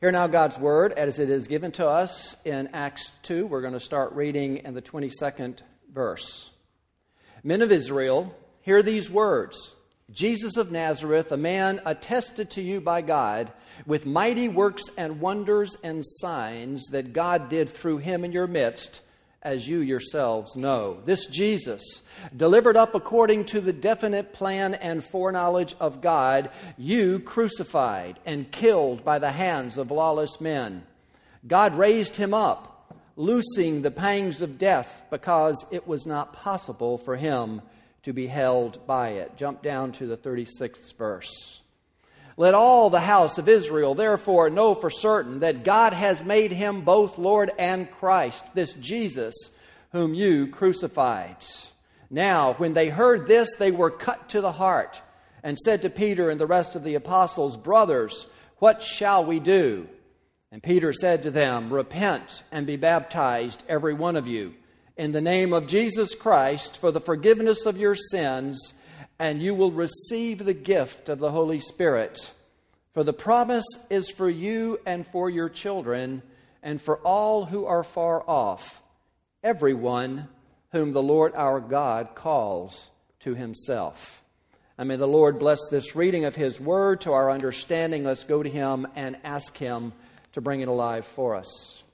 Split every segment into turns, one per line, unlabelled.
Hear now God's word as it is given to us in Acts 2. We're going to start reading in the 22nd verse. Men of Israel, hear these words. Jesus of Nazareth, a man attested to you by God with mighty works and wonders and signs that God did through him in your midst, as you yourselves know. This Jesus, delivered up according to the definite plan and foreknowledge of God, you crucified and killed by the hands of lawless men. God raised him up, loosing the pangs of death, because it was not possible for him to be held by it. Jump down to the 36th verse. Let all the house of Israel therefore know for certain that God has made him both Lord and Christ, this Jesus whom you crucified. Now, when they heard this, they were cut to the heart and said to Peter and the rest of the apostles, Brothers, what shall we do? And Peter said to them, Repent and be baptized, every one of you, in the name of Jesus Christ for the forgiveness of your sins, and you will receive the gift of the Holy Spirit. For the promise is for you and for your children, and for all who are far off, everyone whom the Lord our God calls to himself. And may the Lord bless this reading of his word to our understanding. Let's go to him and ask him to bring it alive for us.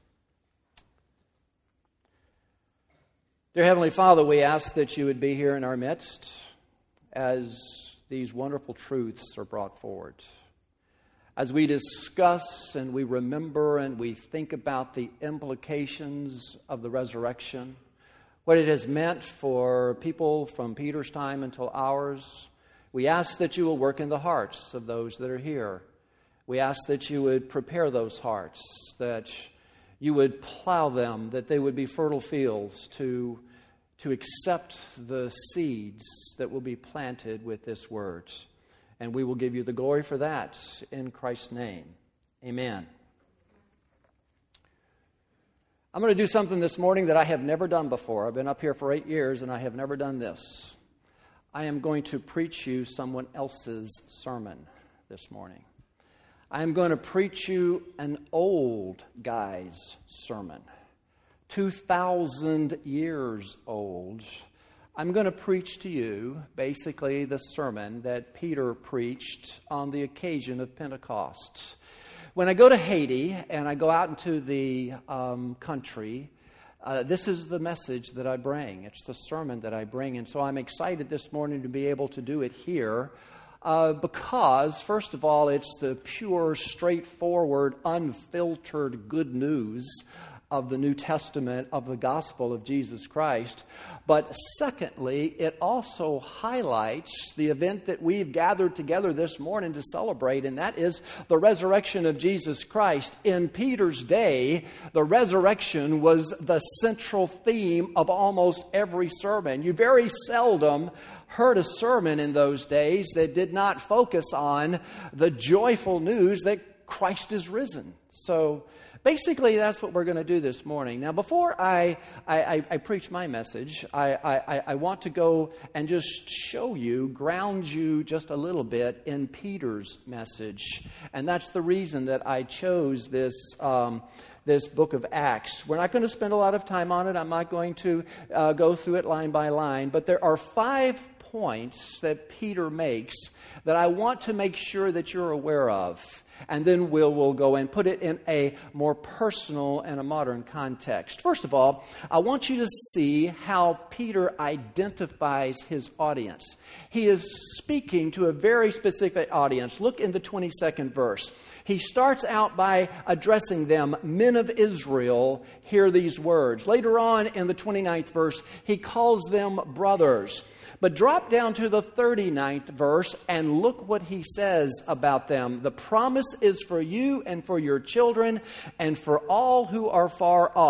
Dear Heavenly Father, we ask that you would be here in our midst as these wonderful truths are brought forward. As we discuss and we remember and we think about the implications of the resurrection, what it has meant for people from Peter's time until ours, we ask that you will work in the hearts of those that are here. We ask that you would prepare those hearts, that you would plow them, that they would be fertile fields to accept the seeds that will be planted with this word. And we will give you the glory for that in Christ's name. Amen. I'm going to do something this morning that I have never done before. I've been up here for 8 years and I have never done this. I am going to preach you someone else's sermon this morning. I am going to preach you an old guy's sermon. 2,000 years old. I'm going to preach to you basically the sermon that Peter preached on the occasion of Pentecost. When I go to Haiti and I go out into the country, this is the message that I bring. It's the sermon that I bring. And so I'm excited this morning to be able to do it here because, first of all, it's the pure, straightforward, unfiltered good news of the New Testament, of the gospel of Jesus Christ. But secondly, it also highlights the event that we've gathered together this morning to celebrate, and that is the resurrection of Jesus Christ. In Peter's day, the resurrection was the central theme of almost every sermon. You very seldom heard a sermon in those days that did not focus on the joyful news that Christ is risen. So basically, that's what we're going to do this morning. Now, before I preach my message, I want to go and just show you, ground you just a little bit in Peter's message. And that's the reason that I chose this book of Acts. We're not going to spend a lot of time on it. I'm not going to go through it line by line. But there are 5 points that Peter makes that I want to make sure that you're aware of. And then we'll go and put it in a more personal and a modern context. First of all, I want you to see how Peter identifies his audience. He is speaking to a very specific audience. Look in the 22nd verse. He starts out by addressing them, men of Israel, hear these words. Later on in the 29th verse, he calls them brothers. But drop down to the 39th verse and look what he says about them. The promise is for you and for your children and for all who are far off,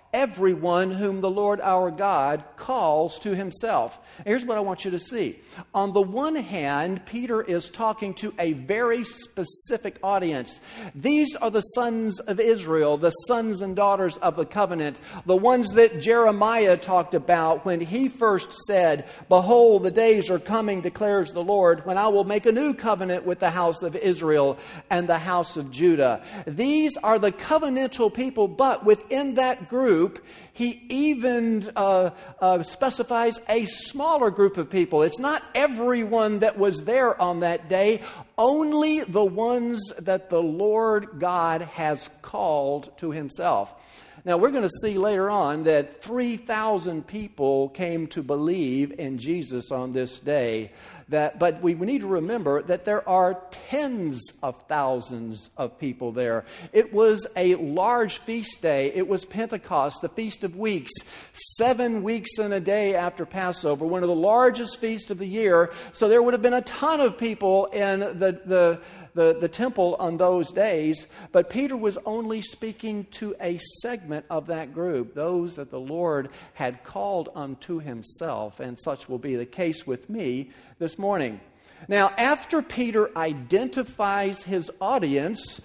everyone whom the Lord our God calls to himself. Here's what I want you to see. On the one hand, Peter is talking to a very specific audience. These are the sons of Israel, the sons and daughters of the covenant, the ones that Jeremiah talked about when he first said, "Behold, the days are coming, declares the Lord, when I will make a new covenant with the house of Israel and the house of Judah." These are the covenantal people, but within that group, he even specifies a smaller group of people. It's not everyone that was there on that day, only the ones that the Lord God has called to himself. Now, we're going to see later on that 3,000 people came to believe in Jesus on this day. But we need to remember that there are tens of thousands of people there. It was a large feast day. It was Pentecost, the Feast of Weeks, 7 weeks and a day after Passover, one of the largest feasts of the year. So there would have been a ton of people in the temple on those days, but Peter was only speaking to a segment of that group, those that the Lord had called unto himself, and such will be the case with me this morning. Now, after Peter identifies his audience,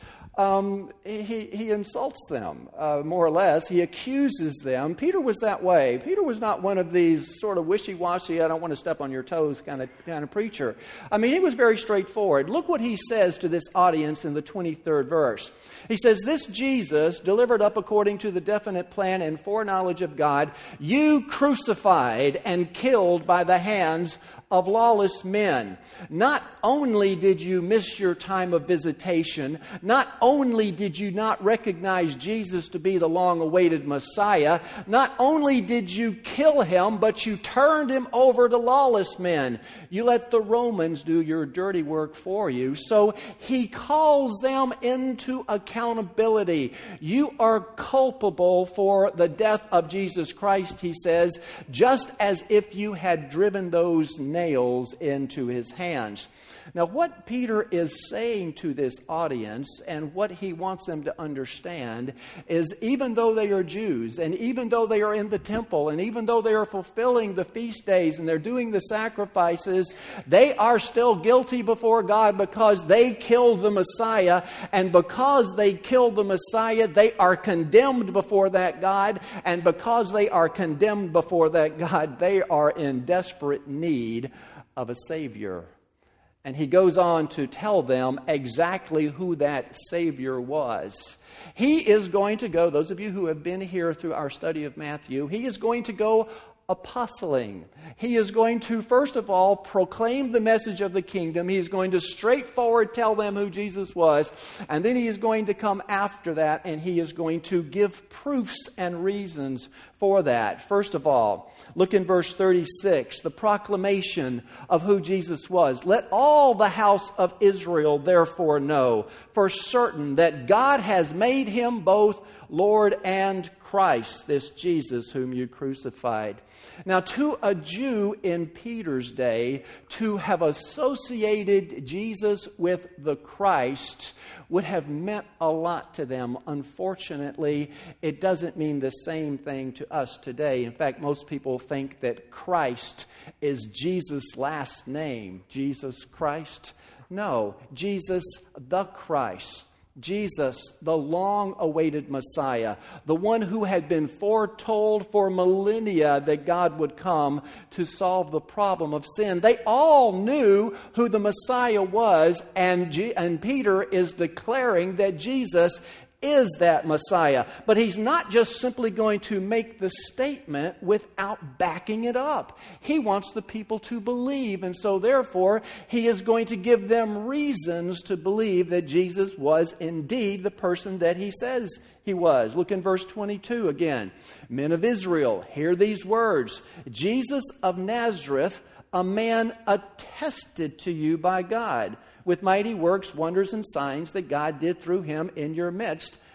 he insults them, more or less. He accuses them. Peter was that way. Peter was not one of these sort of wishy-washy, I don't want to step on your toes kind of preacher. I mean, he was very straightforward. Look what he says to this audience in the 23rd verse. He says, "This Jesus, delivered up according to the definite plan and foreknowledge of God, you crucified and killed by the hands of lawless men. Not only did you miss your time of visitation, not only did you not recognize Jesus to be the long-awaited Messiah, not only did you kill him, but you turned him over to lawless men. You let the Romans do your dirty work for you." So he calls them into accountability. You are culpable for the death of Jesus Christ, he says, just as if you had driven those nails into his hands. Now, what Peter is saying to this audience and what he wants them to understand is, even though they are Jews, and even though they are in the temple, and even though they are fulfilling the feast days and they're doing the sacrifices, they are still guilty before God because they killed the Messiah. And because they killed the Messiah, they are condemned before that God. And because they are condemned before that God, they are in desperate need of a Savior. And he goes on to tell them exactly who that Savior was. He is going to go, those of you who have been here through our study of Matthew, he is going to go apostling. He is going to, first of all, proclaim the message of the kingdom. He is going to straightforward tell them who Jesus was. And then he is going to come after that, and he is going to give proofs and reasons for that. First of all, look in verse 36, the proclamation of who Jesus was. "Let all the house of Israel therefore know for certain that God has made him both Lord and Christ, this Jesus whom you crucified." Now, to a Jew in Peter's day, to have associated Jesus with the Christ would have meant a lot to them. Unfortunately, it doesn't mean the same thing to us today. In fact, most people think that Christ is Jesus' last name. Jesus Christ? No, Jesus the Christ. Jesus, the long-awaited Messiah, the one who had been foretold for millennia that God would come to solve the problem of sin. They all knew who the Messiah was, and Peter is declaring that Jesus is that Messiah. But he's not just simply going to make the statement without backing it up. He wants the people to believe, and so therefore he is going to give them reasons to believe that Jesus was indeed the person that he says he was. Look in verse 22 again. "Men of Israel, hear these words. Jesus of Nazareth, a man attested to you by God, with mighty works, wonders, and signs that God did through him in your midst,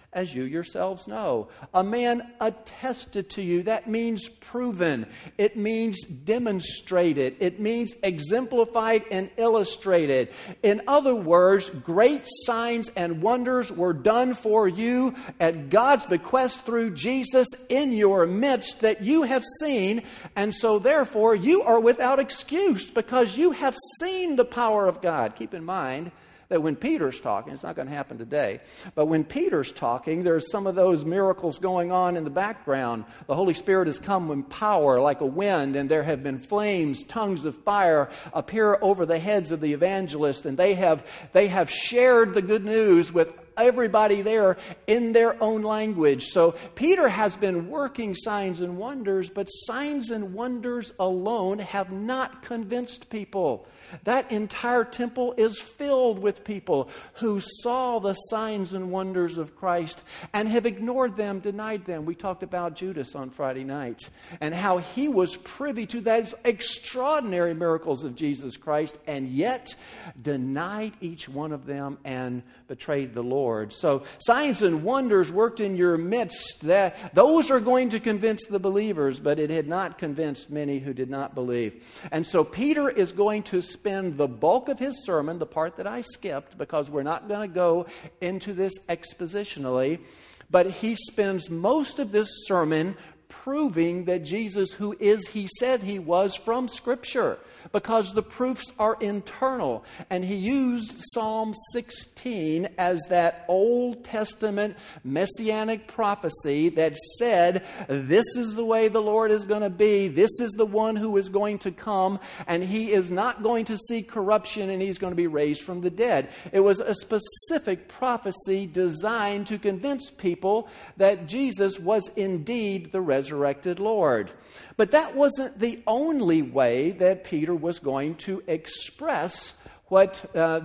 as you yourselves know. A man attested to you. That means proven. It means demonstrated. It means exemplified and illustrated. In other words, great signs and wonders were done for you at God's bequest through Jesus in your midst that you have seen. And so therefore you are without excuse because you have seen the power of God. Keep in mind that when Peter's talking, it's not going to happen today, but when Peter's talking, there's some of those miracles going on in the background. The Holy Spirit has come in power like a wind, and there have been flames, tongues of fire appear over the heads of the evangelists, and they have shared the good news with everybody there in their own language. So Peter has been working signs and wonders, but signs and wonders alone have not convinced people. That entire temple is filled with people who saw the signs and wonders of Christ and have ignored them, denied them. We talked about Judas on Friday night and how he was privy to those extraordinary miracles of Jesus Christ and yet denied each one of them and betrayed the Lord. So signs and wonders worked in your midst. Those are going to convince the believers, but it had not convinced many who did not believe. And so Peter is going to spend the bulk of his sermon, the part that I skipped, because we're not going to go into this expositionally, but he spends most of this sermon proving that Jesus, who is he said he was from Scripture, because the proofs are internal. And he used Psalm 16 as that Old Testament messianic prophecy that said, this is the way the Lord is going to be. This is the one who is going to come, and he is not going to see corruption, and he's going to be raised from the dead. It was a specific prophecy designed to convince people that Jesus was indeed the resurrected Lord. But that wasn't the only way that Peter was going to express what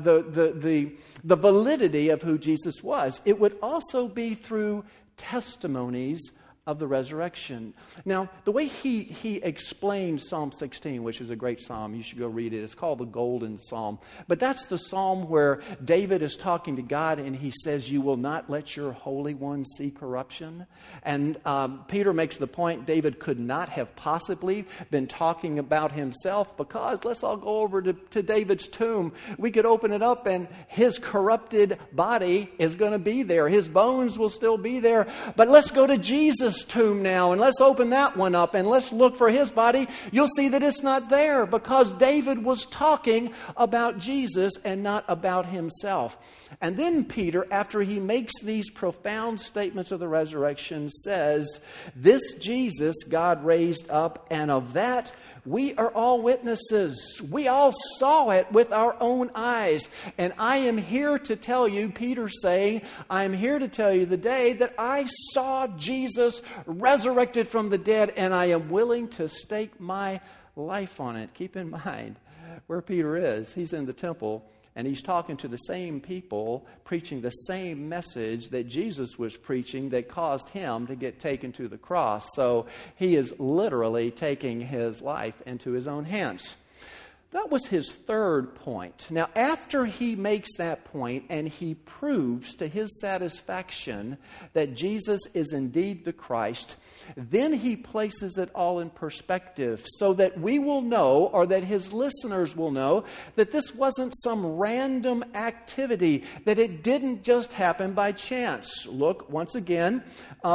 the validity of who Jesus was. It would also be through testimonies of the resurrection. Now, the way he explained Psalm 16, which is a great psalm, you should go read it. It's called the Golden Psalm. But that's the psalm where David is talking to God and he says, you will not let your Holy One see corruption. And Peter makes the point David could not have possibly been talking about himself because let's all go over to David's tomb. We could open it up and his corrupted body is going to be there. His bones will still be there. But let's go to Jesus' tomb now and let's open that one up and let's look for his body. You'll see that it's not there because David was talking about Jesus and not about himself. And then Peter, after he makes these profound statements of the resurrection, says, this Jesus God raised up, and of that we are all witnesses. We all saw it with our own eyes. And I am here to tell you, Peter's saying, I am here to tell you the day that I saw Jesus resurrected from the dead, and I am willing to stake my life on it. Keep in mind where Peter is. He's in the temple. And he's talking to the same people, preaching the same message that Jesus was preaching that caused him to get taken to the cross. So he is literally taking his life into his own hands. That was his third point. Now, after he makes that point and he proves to his satisfaction that Jesus is indeed the Christ, then he places it all in perspective so that we will know, or that his listeners will know, that this wasn't some random activity, that it didn't just happen by chance. Look, once again,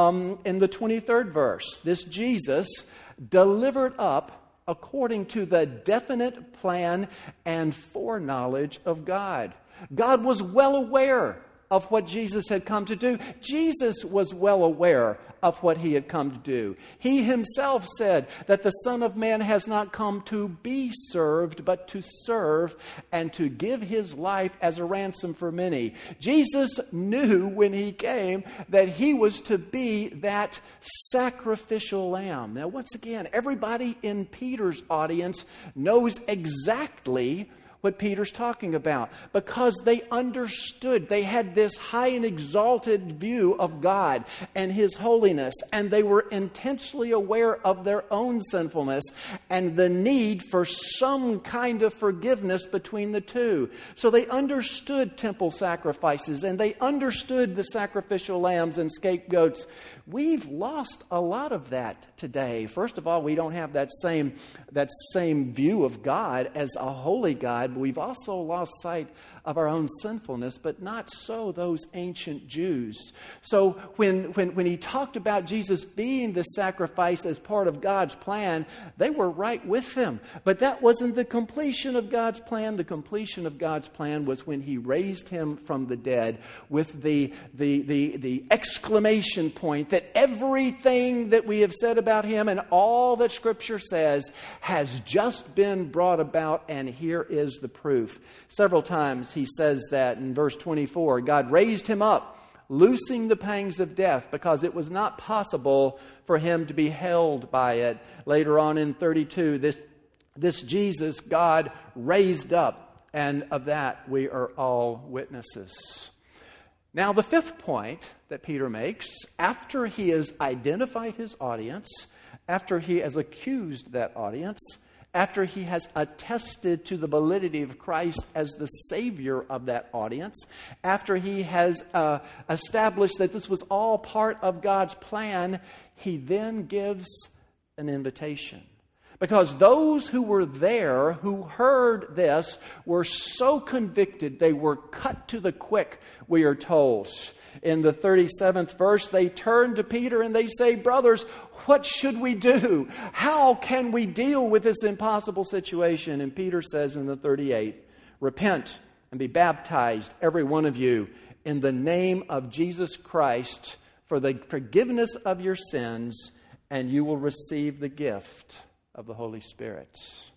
in the 23rd verse, this Jesus delivered up according to the definite plan and foreknowledge of God. God was well aware of what Jesus had come to do. Jesus was well aware of what he had come to do. He himself said that the Son of Man has not come to be served, but to serve and to give his life as a ransom for many. Jesus knew when he came that he was to be that sacrificial lamb. Now, once again, everybody in Peter's audience knows exactly what Peter's talking about, because they understood. They had this high and exalted view of God and His holiness, and they were intensely aware of their own sinfulness and the need for some kind of forgiveness between the two. So they understood temple sacrifices, and they understood the sacrificial lambs and scapegoats. We've lost a lot of that today. First of all, we don't have that same view of God as a holy God. But we've also lost sight of our own sinfulness, but not so those ancient Jews. So when he talked about Jesus being the sacrifice as part of God's plan, they were right with him. But that wasn't the completion of God's plan. The completion of God's plan was when He raised Him from the dead with the exclamation point that everything that we have said about Him and all that Scripture says has just been brought about, and here is the proof. Several times he says that in verse 24, God raised Him up, loosing the pangs of death, because it was not possible for Him to be held by it. Later on in 32, this Jesus God raised up, and of that we are all witnesses. Now, the fifth point that Peter makes, after he has identified his audience, after he has accused that audience, after he has attested to the validity of Christ as the Savior of that audience, after he has established that this was all part of God's plan, he then gives an invitation. Because those who were there, who heard this, were so convicted, they were cut to the quick, we are told. In the 37th verse, they turn to Peter and they say, "Brothers, what should we do? How can we deal with this impossible situation?" And Peter says in the 38th, "Repent and be baptized, every one of you, in the name of Jesus Christ for the forgiveness of your sins, and you will receive the gift of the Holy Spirit."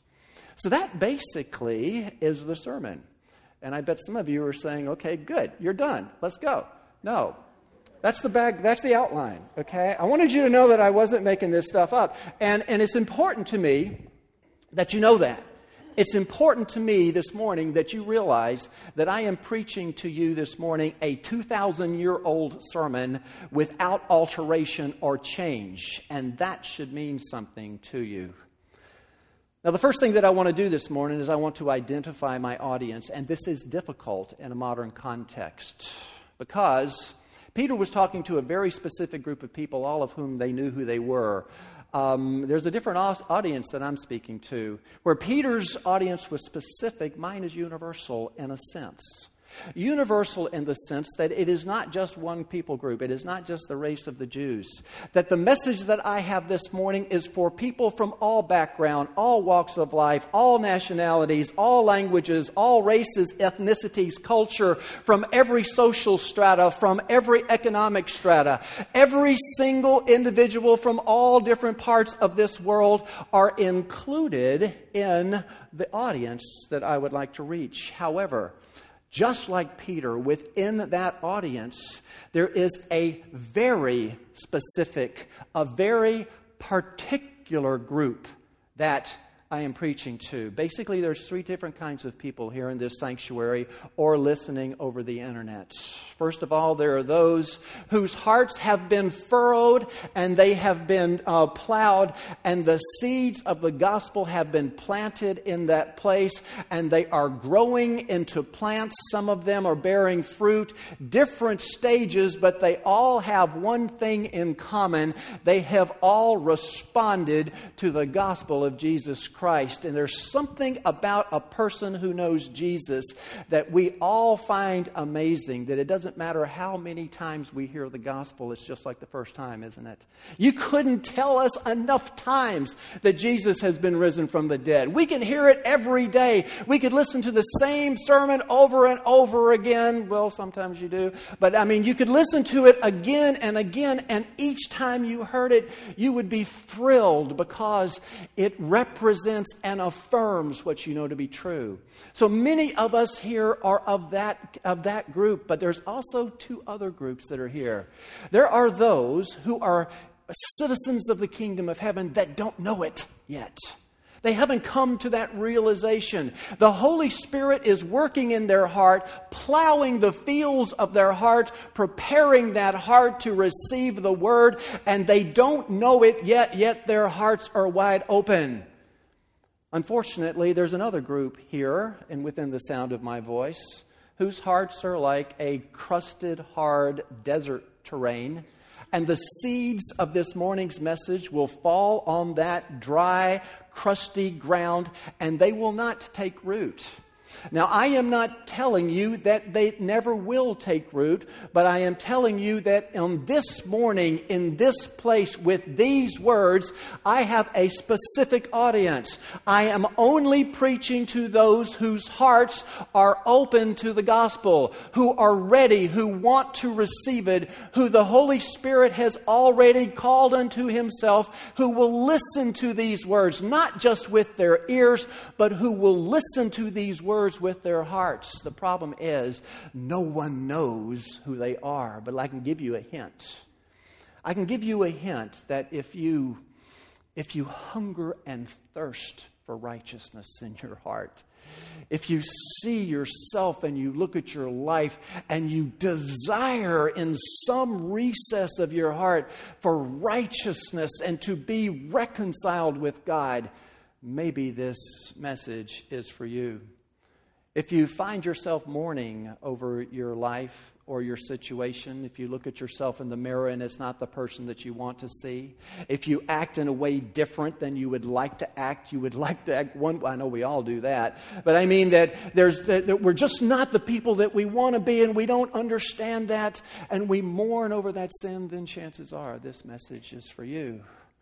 So that basically is the sermon. And I bet some of you are saying, "Okay, good, you're done. Let's go." No. That's the outline, okay? I wanted you to know that I wasn't making this stuff up. And it's important to me that you know that. It's important to me this morning that you realize that I am preaching to you this morning a 2,000-year-old sermon without alteration or change. And that should mean something to you. Now, the first thing that I want to do this morning is I want to identify my audience. And this is difficult in a modern context because Peter was talking to a very specific group of people, all of whom they knew who they were. There's a different audience that I'm speaking to. Where Peter's audience was specific, mine is universal in a sense. Universal in the sense that it is not just one people group. It is not just the race of the Jews. That the message that I have this morning is for people from all background, all walks of life, all nationalities, all languages, all races, ethnicities, culture, from every social strata, from every economic strata. Every single individual from all different parts of this world are included in the audience that I would like to reach. However, just like Peter, within that audience, there is a very specific, a very particular group that I am preaching to. Basically, there's three different kinds of people here in this sanctuary or listening over the internet. First of all, there are those whose hearts have been furrowed and they have been plowed, and the seeds of the gospel have been planted in that place, and they are growing into plants. Some of them are bearing fruit, different stages, but they all have one thing in common. They have all responded to the gospel of Jesus Christ. And there's something about a person who knows Jesus that we all find amazing, that it doesn't matter how many times we hear the gospel, it's just like the first time, isn't it? You couldn't tell us enough times that Jesus has been risen from the dead. We can hear it every day. We could listen to the same sermon over and over again. Well, sometimes you do. But I mean, you could listen to it again and again, and each time you heard it, you would be thrilled because it represents and affirms what you know to be true. So many of us here are of that group, but there's also two other groups that are here. There are those who are citizens of the kingdom of heaven that don't know it yet. They haven't come to that realization. The Holy Spirit is working in their heart, plowing the fields of their heart, preparing that heart to receive the Word, and they don't know it yet their hearts are wide open. Unfortunately, there's another group here and within the sound of my voice whose hearts are like a crusted, hard desert terrain. And the seeds of this morning's message will fall on that dry, crusty ground, and they will not take root. Now, I am not telling you that they never will take root, but I am telling you that on this morning, in this place, with these words, I have a specific audience. I am only preaching to those whose hearts are open to the gospel, who are ready, who want to receive it, who the Holy Spirit has already called unto Himself, who will listen to these words, not just with their ears, but who will listen to these words with their hearts. The problem is no one knows who they are, but I can give you a hint. I can give you a hint that if you hunger and thirst for righteousness in your heart, if you see yourself and you look at your life and you desire in some recess of your heart for righteousness and to be reconciled with God, maybe this message is for you. If you find yourself mourning over your life or your situation, if you look at yourself in the mirror and it's not the person that you want to see, if you act in a way different than you would like to act, I know we all do that, but I mean that we're just not the people that we want to be, and we don't understand that, and we mourn over that sin, then chances are this message is for you.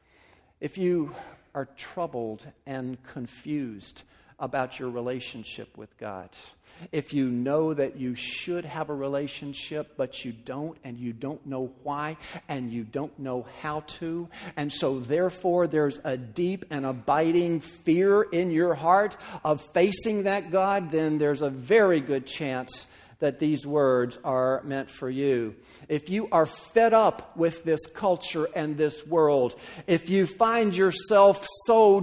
If you are troubled and confused about your relationship with God, if you know that you should have a relationship, but you don't, and you don't know why, and you don't know how to, and so therefore there's a deep and abiding fear in your heart of facing that God, then there's a very good chance that these words are meant for you. If you are fed up with this culture and this world, if you find yourself so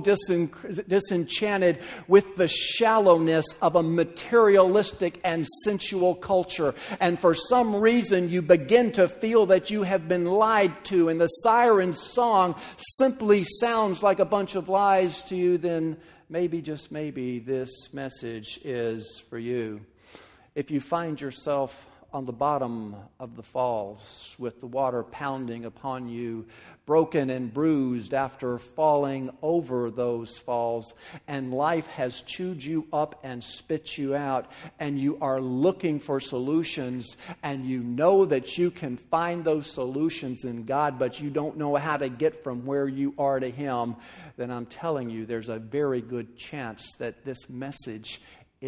disenchanted with the shallowness of a materialistic and sensual culture, and for some reason you begin to feel that you have been lied to and the siren song simply sounds like a bunch of lies to you, then maybe, just maybe, this message is for you. If you find yourself on the bottom of the falls with the water pounding upon you, broken and bruised after falling over those falls, and life has chewed you up and spit you out, and you are looking for solutions, and you know that you can find those solutions in God, but you don't know how to get from where you are to Him, then I'm telling you there's a very good chance that this message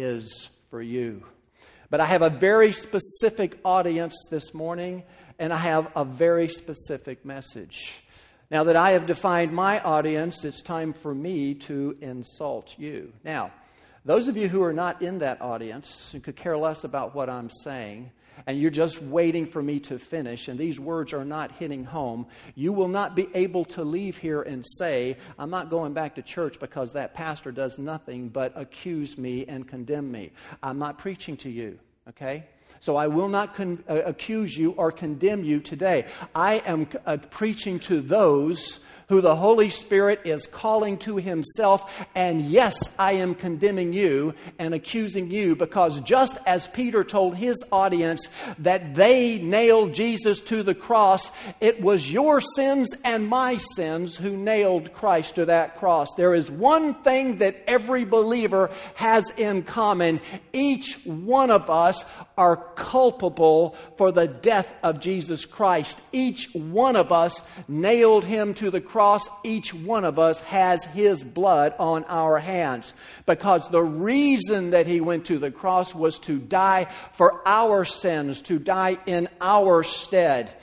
is for you. But I have a very specific audience this morning, and I have a very specific message. Now that I have defined my audience, it's time for me to insult you. Now, those of you who are not in that audience, who could care less about what I'm saying, and you're just waiting for me to finish, and these words are not hitting home, you will not be able to leave here and say, I'm not going back to church because that pastor does nothing but accuse me and condemn me. I'm not preaching to you, okay? So I will not accuse you or condemn you today. I am preaching to those who the Holy Spirit is calling to Himself. And yes, I am condemning you and accusing you, because just as Peter told his audience that they nailed Jesus to the cross, it was your sins and my sins who nailed Christ to that cross. There is one thing that every believer has in common. Each one of us are culpable for the death of Jesus Christ. Each one of us nailed Him to the cross. Each one of us has His blood on our hands, because the reason that He went to the cross was to die for our sins, to die in our stead.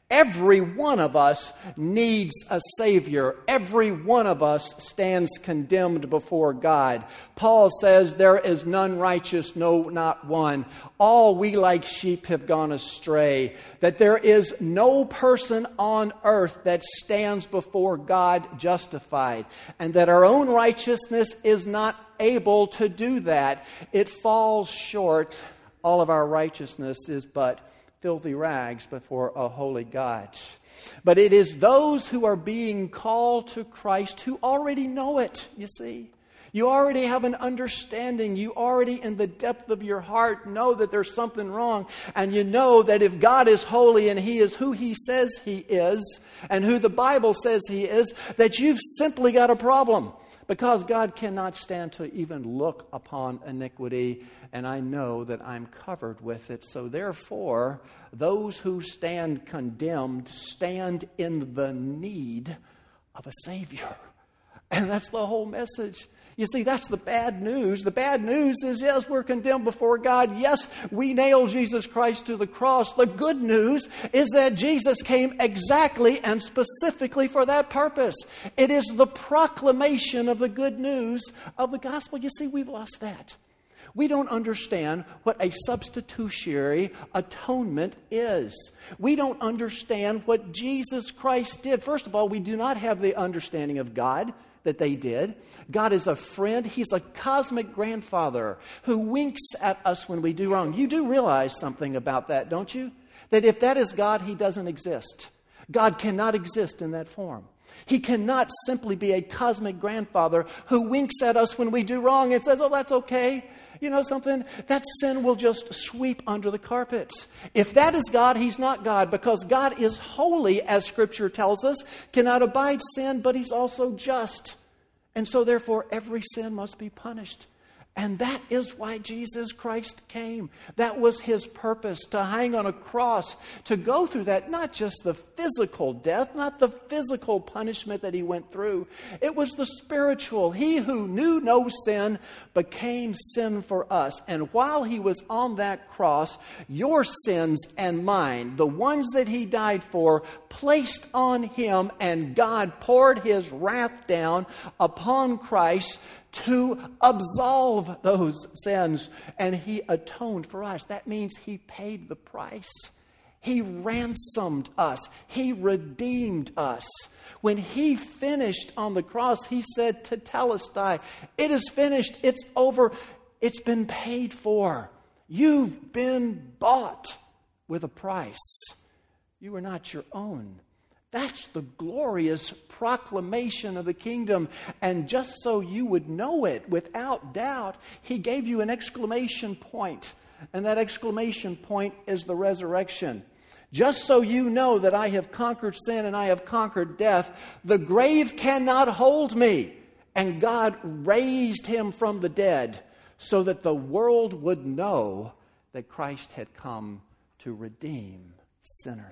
Every one of us needs a Savior. Every one of us stands condemned before God. Paul says, there is none righteous, no, not one. All we like sheep have gone astray. That there is no person on earth that stands before God justified. And that our own righteousness is not able to do that. It falls short. All of our righteousness is but filthy rags before a holy God. But it is those who are being called to Christ who already know it, you see. You already have an understanding. You already in the depth of your heart know that there's something wrong. And you know that if God is holy and He is who He says He is and who the Bible says He is, that you've simply got a problem. Because God cannot stand to even look upon iniquity, and I know that I'm covered with it. So therefore, those who stand condemned stand in the need of a Savior. And that's the whole message. You see, that's the bad news. The bad news is, yes, we're condemned before God. Yes, we nailed Jesus Christ to the cross. The good news is that Jesus came exactly and specifically for that purpose. It is the proclamation of the good news of the gospel. You see, we've lost that. We don't understand what a substitutionary atonement is. We don't understand what Jesus Christ did. First of all, we do not have the understanding of God that they did. God is a friend. He's a cosmic grandfather who winks at us when we do wrong. You do realize something about that, don't you? That if that is God, He doesn't exist. God cannot exist in that form. He cannot simply be a cosmic grandfather who winks at us when we do wrong and says, oh, that's okay. You know something? That sin will just sweep under the carpet. If that is God, He's not God, because God is holy, as Scripture tells us, cannot abide sin, but He's also just. And so therefore, every sin must be punished. And that is why Jesus Christ came. That was His purpose, to hang on a cross, to go through that, not just the physical death, not the physical punishment that He went through. It was the spiritual. He who knew no sin became sin for us. And while He was on that cross, your sins and mine, the ones that He died for, placed on Him, and God poured His wrath down upon Christ to absolve those sins, and He atoned for us. That means He paid the price. He ransomed us. He redeemed us. When He finished on the cross, He said, Tetelestai, it is finished, it's over, it's been paid for. You've been bought with a price. You are not your own. That's the glorious proclamation of the kingdom. And just so you would know it without doubt, He gave you an exclamation point. And that exclamation point is the resurrection. Just so you know that I have conquered sin and I have conquered death, the grave cannot hold me. And God raised Him from the dead so that the world would know that Christ had come to redeem sinners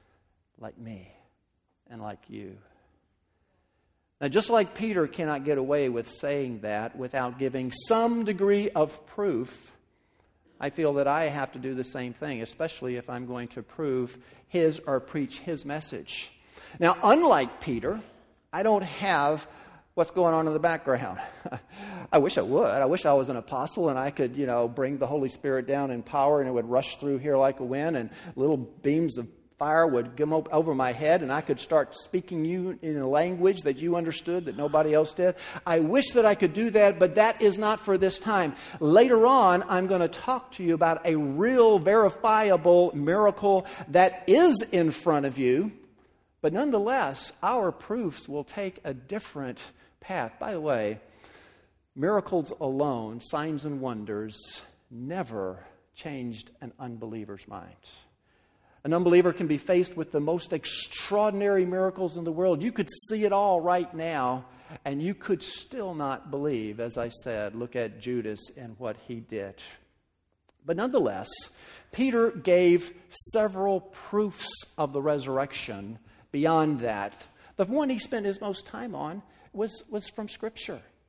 like me and like you. Now, just like Peter cannot get away with saying that without giving some degree of proof, I feel that I have to do the same thing, especially if I'm going to prove his or preach his message. Now, unlike Peter, I don't have what's going on in the background. I wish I would. I wish I was an apostle and I could, bring the Holy Spirit down in power and it would rush through here like a wind and little beams of fire would come over my head and I could start speaking you in a language that you understood that nobody else did. I wish that I could do that, but that is not for this time. Later on, I'm going to talk to you about a real verifiable miracle that is in front of you, but nonetheless, our proofs will take a different path. By the way, miracles alone, signs and wonders, never changed an unbeliever's mind. An unbeliever can be faced with the most extraordinary miracles in the world. You could see it all right now, and you could still not believe. As I said, look at Judas and what he did. But nonetheless, Peter gave several proofs of the resurrection beyond that. The one he spent his most time on was from Scripture.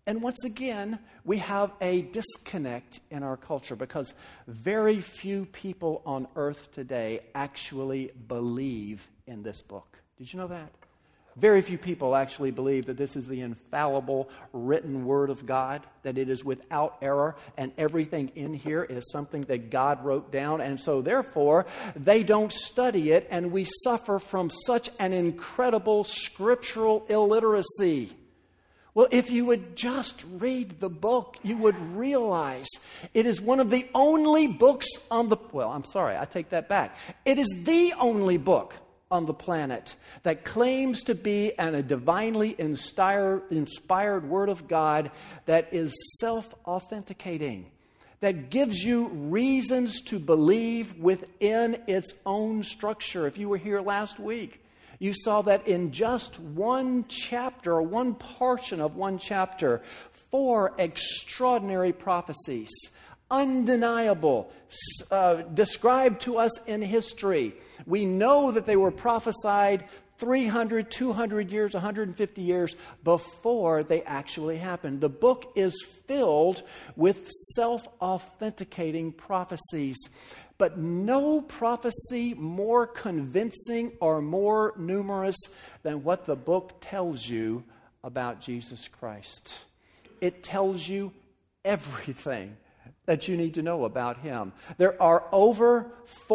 And once again, we have a disconnect in our culture because very few people on earth today actually believe in this book. Did you know that? Very few people actually believe that this is the infallible written Word of God, that it is without error, and everything in here is something that God wrote down. And so therefore, they don't study it, and we suffer from such an incredible scriptural illiteracy. Well, if you would just read the book, you would realize it is one of the only books on the... Well, I'm sorry, I take that back. It is the only book on the planet that claims to be a divinely inspired Word of God that is self-authenticating, that gives you reasons to believe within its own structure. If you were here last week, you saw that in just one chapter, or one portion of one chapter, 4 extraordinary prophecies, undeniable, described to us in history. We know that they were prophesied 300, 200 years, 150 years before they actually happened. The book is filled with self-authenticating prophecies. But no prophecy more convincing or more numerous than what the book tells you about Jesus Christ. It tells you everything that you need to know about Him. There are over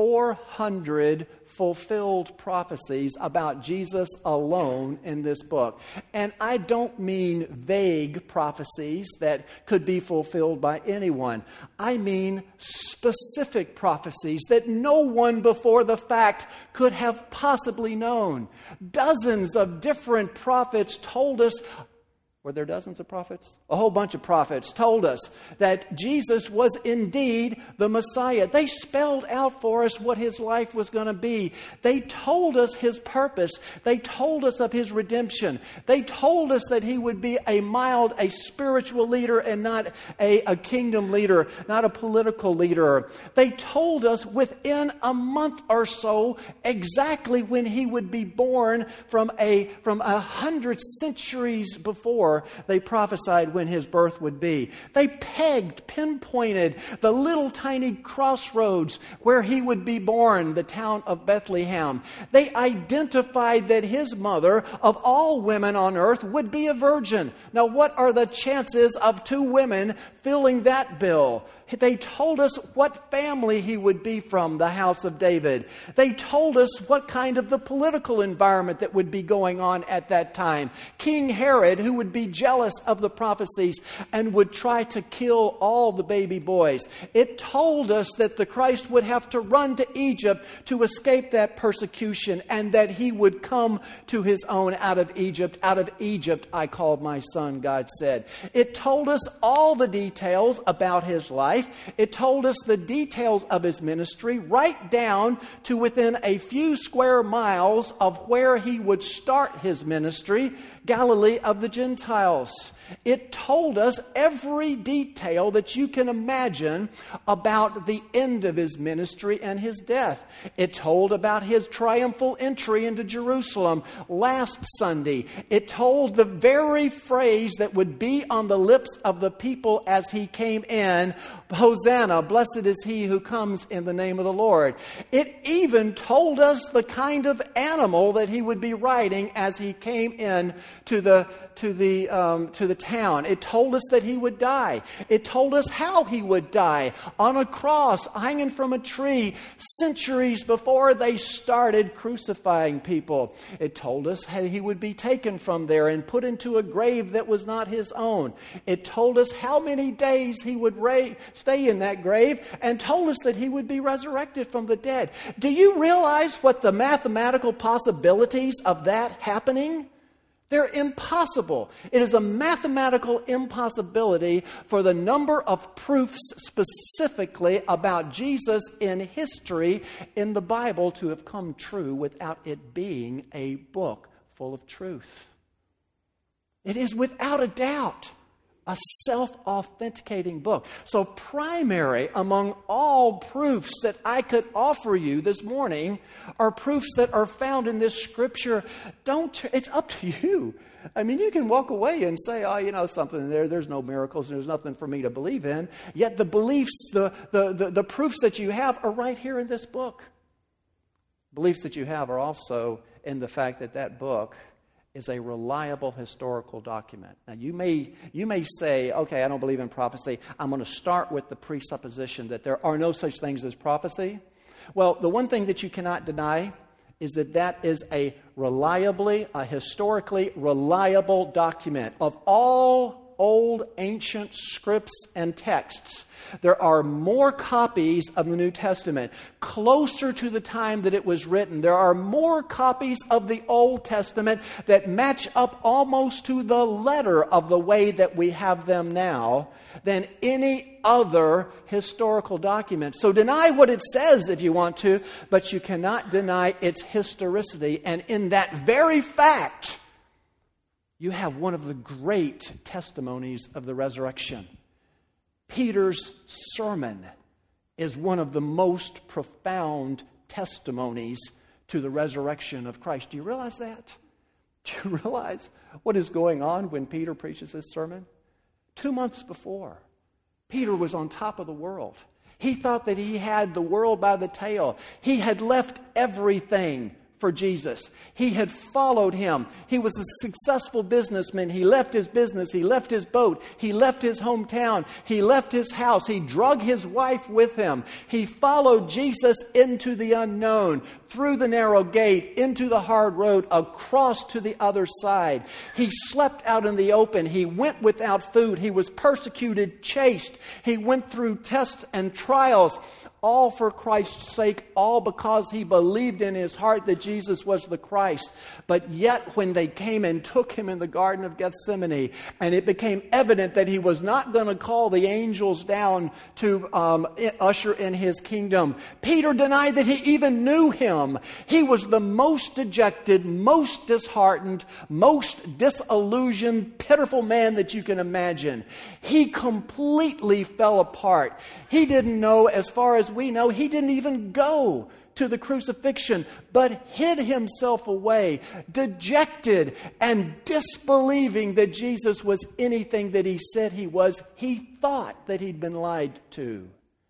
400 fulfilled prophecies about Jesus alone in this book. And I don't mean vague prophecies that could be fulfilled by anyone. I mean specific prophecies that no one before the fact could have possibly known. Dozens of different prophets told us. Were there dozens of prophets? A whole bunch of prophets told us that Jesus was indeed the Messiah. They spelled out for us what His life was going to be. They told us His purpose. They told us of His redemption. They told us that He would be a spiritual leader and not a kingdom leader, not a political leader. They told us within a month or so exactly when He would be born from 100 centuries before. They prophesied when His birth would be. They pinpointed the little tiny crossroads where He would be born, the town of Bethlehem. They identified that His mother, of all women on earth, would be a virgin. Now, what are the chances of 2 women filling that bill? They told us what family He would be from, the house of David. They told us what kind of the political environment that would be going on at that time. King Herod, who would be jealous of the prophecies and would try to kill all the baby boys. It told us that the Christ would have to run to Egypt to escape that persecution, and that He would come to His own out of Egypt. Out of Egypt I called my son, God said. It told us all the details about His life. It told us the details of His ministry, right down to within a few square miles of where He would start His ministry, Galilee of the Gentiles. It told us every detail that you can imagine about the end of His ministry and His death. It told about His triumphal entry into Jerusalem last Sunday. It told the very phrase that would be on the lips of the people as He came in, Hosanna, blessed is He who comes in the name of the Lord. It even told us the kind of animal that He would be riding as He came in to the town. It told us that He would die. It told us how He would die, on a cross, hanging from a tree, centuries before they started crucifying people. It told us how He would be taken from there and put into a grave that was not His own. It told us how many days He would stay in that grave, and told us that He would be resurrected from the dead. Do you realize what the mathematical possibilities of that happening? They're impossible. It is a mathematical impossibility for the number of proofs specifically about Jesus in history in the Bible to have come true without it being a book full of truth. It is without a doubt a self-authenticating book. So primary among all proofs that I could offer you this morning are proofs that are found in this Scripture. It's up to you. I mean, you can walk away and say, something there's no miracles, and there's nothing for me to believe in. Yet the beliefs, the proofs that you have are right here in this book. Beliefs that you have are also in the fact that book is a reliable historical document. Now, you may say, okay, I don't believe in prophecy. I'm going to start with the presupposition that there are no such things as prophecy. Well, the one thing that you cannot deny is that is a historically reliable document. Of all old ancient scripts and texts, there are more copies of the New Testament closer to the time that it was written. There are more copies of the Old Testament that match up almost to the letter of the way that we have them now than any other historical document. So deny what it says if you want to, but you cannot deny its historicity. And in that very fact, you have one of the great testimonies of the resurrection. Peter's sermon is one of the most profound testimonies to the resurrection of Christ. Do you realize that? Do you realize what is going on when Peter preaches his sermon? 2 months before, Peter was on top of the world. He thought that he had the world by the tail. He had left everything for Jesus. He had followed him. He was a successful businessman. He left his business. He left his boat. He left his hometown. He left his house. He drug his wife with him. He followed Jesus into the unknown, through the narrow gate, into the hard road, across to the other side. He slept out in the open. He went without food. He was persecuted, chased. He went through tests and trials. All for Christ's sake, all because he believed in his heart that Jesus was the Christ. But yet when they came and took him in the Garden of Gethsemane, and it became evident that he was not going to call the angels down to usher in his kingdom, Peter denied that he even knew him. He was the most dejected, most disheartened, most disillusioned, pitiful man that you can imagine. He completely fell apart. He didn't know, as far as we know, he didn't even go to the crucifixion, but hid himself away, dejected and disbelieving that Jesus was anything that he said he was. He thought that he'd been lied to.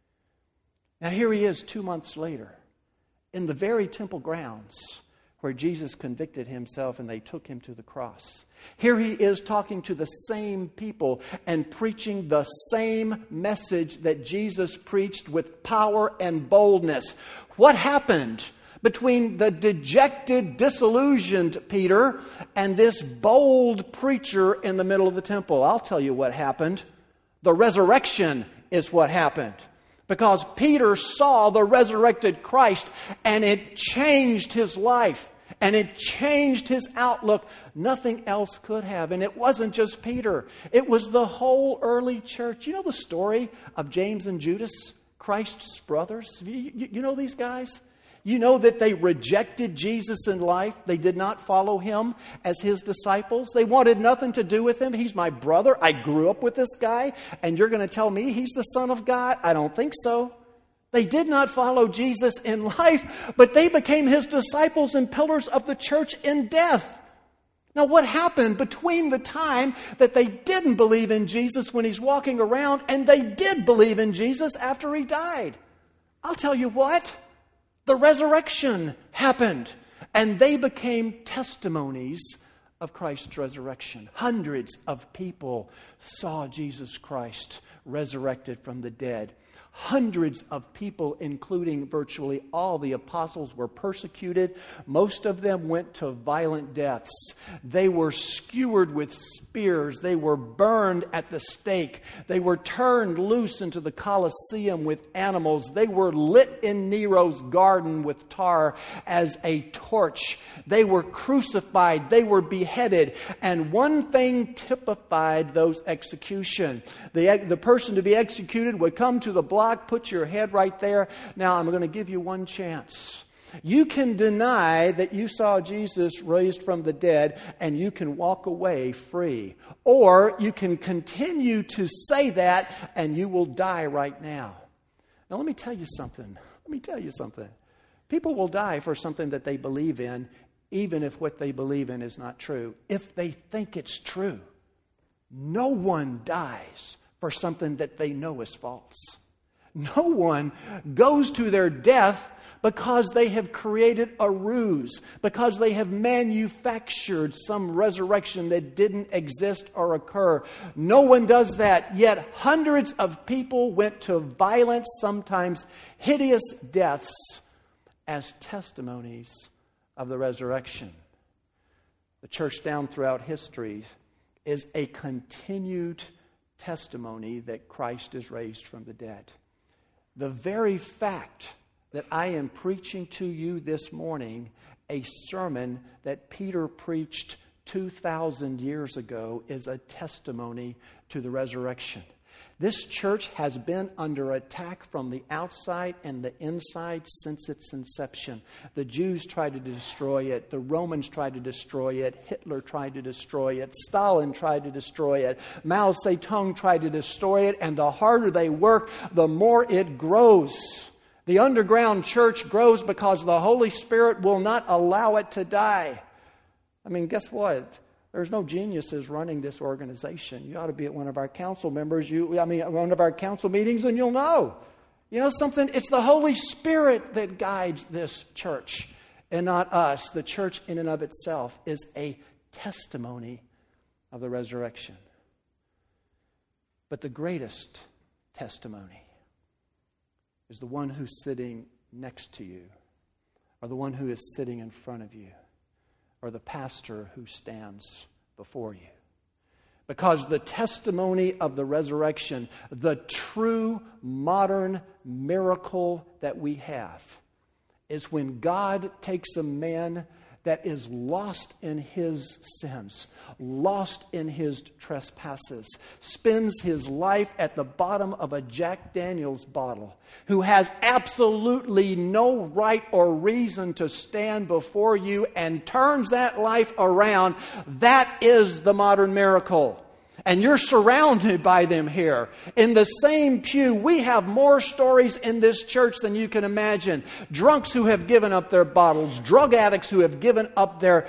Now here he is 2 months later in the very temple grounds where Jesus convicted himself and they took him to the cross. Here he is talking to the same people and preaching the same message that Jesus preached with power and boldness. What happened between the dejected, disillusioned Peter and this bold preacher in the middle of the temple? I'll tell you what happened. The resurrection is what happened. Because Peter saw the resurrected Christ and it changed his life. And it changed his outlook. Nothing else could have. And it wasn't just Peter. It was the whole early church. You know the story of James and Judas, Christ's brothers? You know these guys? You know that they rejected Jesus in life. They did not follow him as his disciples. They wanted nothing to do with him. He's my brother. I grew up with this guy. And you're going to tell me he's the Son of God? I don't think so. They did not follow Jesus in life, but they became his disciples and pillars of the church in death. Now, what happened between the time that they didn't believe in Jesus when he's walking around and they did believe in Jesus after he died? I'll tell you what. The resurrection happened, and they became testimonies of Christ's resurrection. Hundreds of people saw Jesus Christ resurrected from the dead. Hundreds of people, including virtually all the apostles, were persecuted. Most of them went to violent deaths. They were skewered with spears. They were burned at the stake. They were turned loose into the Colosseum with animals. They were lit in Nero's garden with tar as a torch. They were crucified. They were beheaded. And one thing typified those executions. The person to be executed would come to the block, put your head right there. Now, I'm going to give you one chance. You can deny that you saw Jesus raised from the dead and you can walk away free. Or you can continue to say that and you will die right now. Now let me tell you something. People will die for something that they believe in, even if what they believe in is not true, if they think it's true. No one dies for something that they know is false. No one goes to their death because they have created a ruse, because they have manufactured some resurrection that didn't exist or occur. No one does that, yet hundreds of people went to violent, sometimes hideous deaths as testimonies of the resurrection. The church down throughout history is a continued testimony that Christ is raised from the dead. The very fact that I am preaching to you this morning a sermon that Peter preached 2,000 years ago is a testimony to the resurrection. This church has been under attack from the outside and the inside since its inception. The Jews tried to destroy it. The Romans tried to destroy it. Hitler tried to destroy it. Stalin tried to destroy it. Mao Zedong tried to destroy it. And the harder they work, the more it grows. The underground church grows because the Holy Spirit will not allow it to die. I mean, guess what? There's no geniuses running this organization. You ought to be at one of our council one of our council meetings, and you'll know. You know something? It's the Holy Spirit that guides this church, and not us. The church in and of itself is a testimony of the resurrection. But the greatest testimony is the one who's sitting next to you, or the one who is sitting in front of you, or the pastor who stands before you. Because the testimony of the resurrection, the true modern miracle that we have, is when God takes a man that is lost in his sins, lost in his trespasses, spends his life at the bottom of a Jack Daniels bottle, who has absolutely no right or reason to stand before you, and turns that life around. That is the modern miracle. And you're surrounded by them here. In the same pew, we have more stories in this church than you can imagine. Drunks who have given up their bottles. Drug addicts who have given up their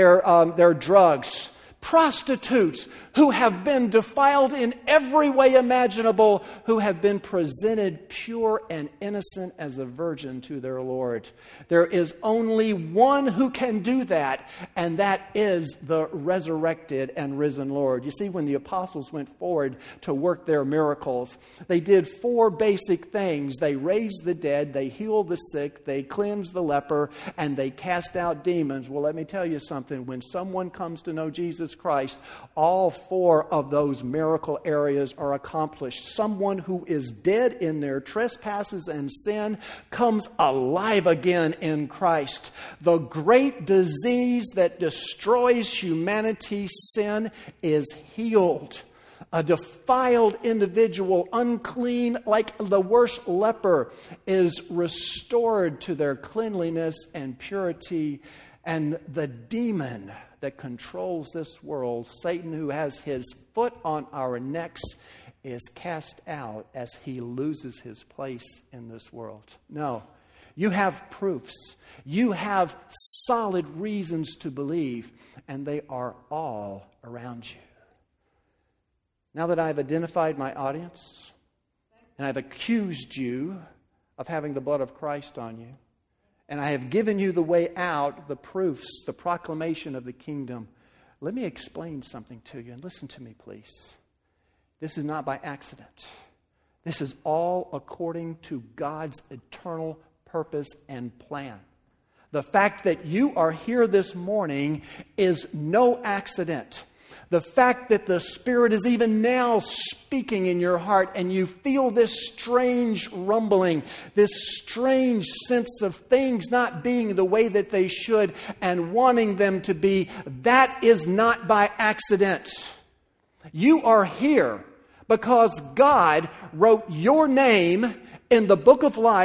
drugs. Prostitutes who have been defiled in every way imaginable, who have been presented pure and innocent as a virgin to their Lord. There is only one who can do that, and that is the resurrected and risen Lord. You see, when the apostles went forward to work their miracles, they did 4 basic things. They raised the dead, they healed the sick, they cleansed the leper, and they cast out demons. Well, let me tell you something. When someone comes to know Jesus Christ, all 4 of those miracle areas are accomplished. Someone who is dead in their trespasses and sin comes alive again in Christ. The great disease that destroys humanity's sin is healed. A defiled individual, unclean like the worst leper, is restored to their cleanliness and purity. And the demon that controls this world, Satan, who has his foot on our necks, is cast out as he loses his place in this world. No, you have proofs. You have solid reasons to believe, and they are all around you. Now that I've identified my audience, and I've accused you of having the blood of Christ on you, and I have given you the way out, the proofs, the proclamation of the kingdom, let me explain something to you. And listen to me, please. This is not by accident. This is all according to God's eternal purpose and plan. The fact that you are here this morning is no accident. The fact that the Spirit is even now speaking in your heart and you feel this strange rumbling, this strange sense of things not being the way that they should and wanting them to be, that is not by accident. You are here because God wrote your name in the book of life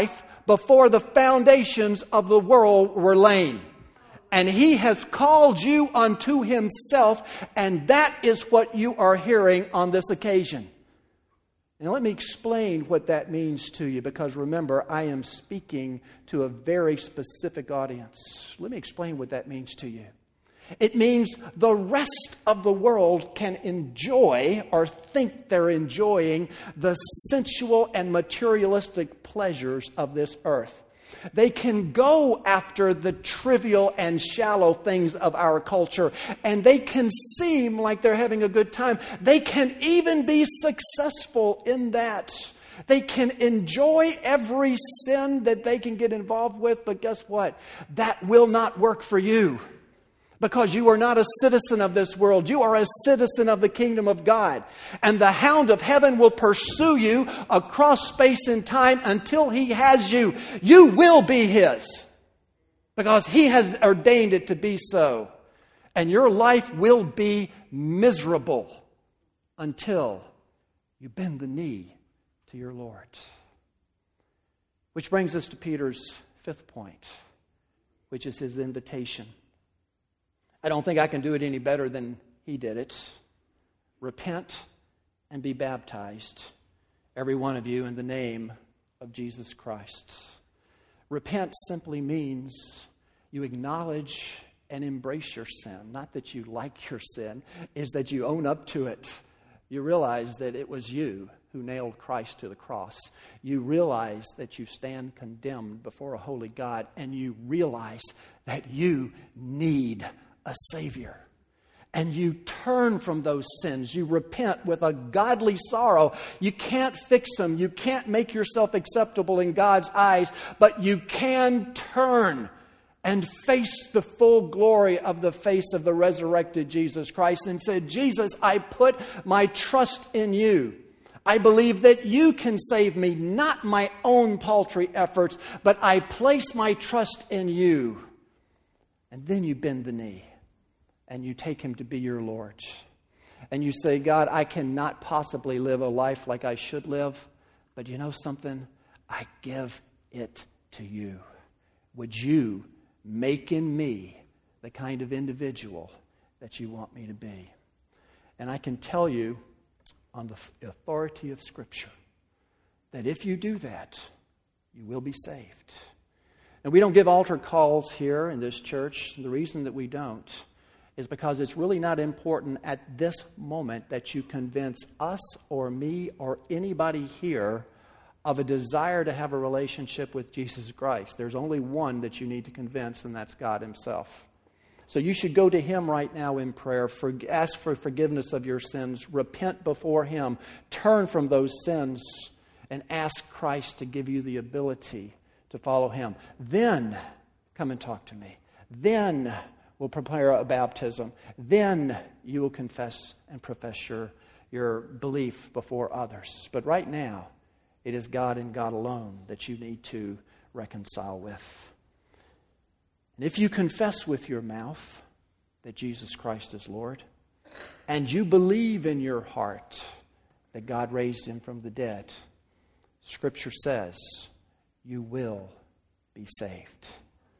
before the foundations of the world were laid. And He has called you unto Himself, and that is what you are hearing on this occasion. Now let me explain what that means to you, because remember, I am speaking to a very specific audience. Let me explain what that means to you. It means the rest of the world can enjoy or think they're enjoying the sensual and materialistic pleasures of this earth. They can go after the trivial and shallow things of our culture, and they can seem like they're having a good time. They can even be successful in that. They can enjoy every sin that they can get involved with, but guess what? That will not work for you. Because you are not a citizen of this world. You are a citizen of the kingdom of God. And the hound of heaven will pursue you across space and time until he has you. You will be his. Because he has ordained it to be so. And your life will be miserable until you bend the knee to your Lord. Which brings us to Peter's fifth point, which is his invitation. I don't think I can do it any better than he did it. Repent and be baptized, every one of you, in the name of Jesus Christ. Repent simply means you acknowledge and embrace your sin. Not that you like your sin, is that you own up to it. You realize that it was you who nailed Christ to the cross. You realize that you stand condemned before a holy God, and you realize that you need a Savior. And you turn from those sins. You repent with a godly sorrow. You can't fix them. You can't make yourself acceptable in God's eyes, but you can turn and face the full glory of the face of the resurrected Jesus Christ and say, Jesus, I put my trust in you. I believe that you can save me, not my own paltry efforts, but I place my trust in you. And then you bend the knee. And you take him to be your Lord. And you say, God, I cannot possibly live a life like I should live. But you know something? I give it to you. Would you make in me the kind of individual that you want me to be? And I can tell you on the authority of Scripture that if you do that, you will be saved. And we don't give altar calls here in this church. The reason that we don't is because it's really not important at this moment that you convince us or me or anybody here of a desire to have a relationship with Jesus Christ. There's only one that you need to convince, and that's God Himself. So you should go to Him right now in prayer, ask for forgiveness of your sins, repent before Him, turn from those sins, and ask Christ to give you the ability to follow Him. Then come and talk to me. Then we'll prepare a baptism. Then you will confess and profess your belief before others. But right now, it is God and God alone that you need to reconcile with. And if you confess with your mouth that Jesus Christ is Lord, and you believe in your heart that God raised Him from the dead, Scripture says you will be saved.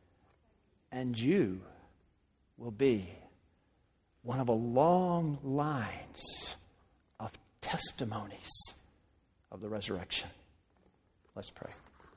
And you will be one of a long lines of testimonies of the resurrection. Let's pray.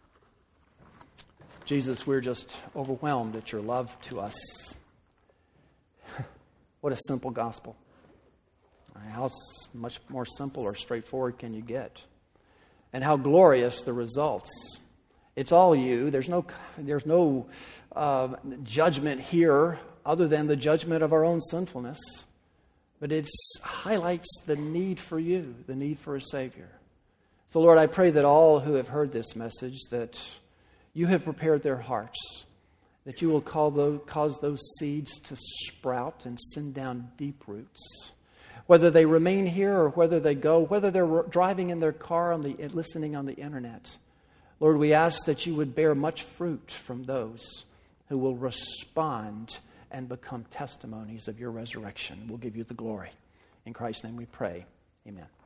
Jesus, we're just overwhelmed at your love to us. What a simple gospel. How much more simple or straightforward can you get? And how glorious the results. It's all you. There's no judgment here other than the judgment of our own sinfulness. But it highlights the need for you, the need for a Savior. So, Lord, I pray that all who have heard this message, that you have prepared their hearts, that you will cause those seeds to sprout and send down deep roots. Whether they remain here or whether they go, whether they're driving in their car, listening on the internet. Lord, we ask that you would bear much fruit from those who will respond and become testimonies of your resurrection. We'll give you the glory. In Christ's name we pray. Amen.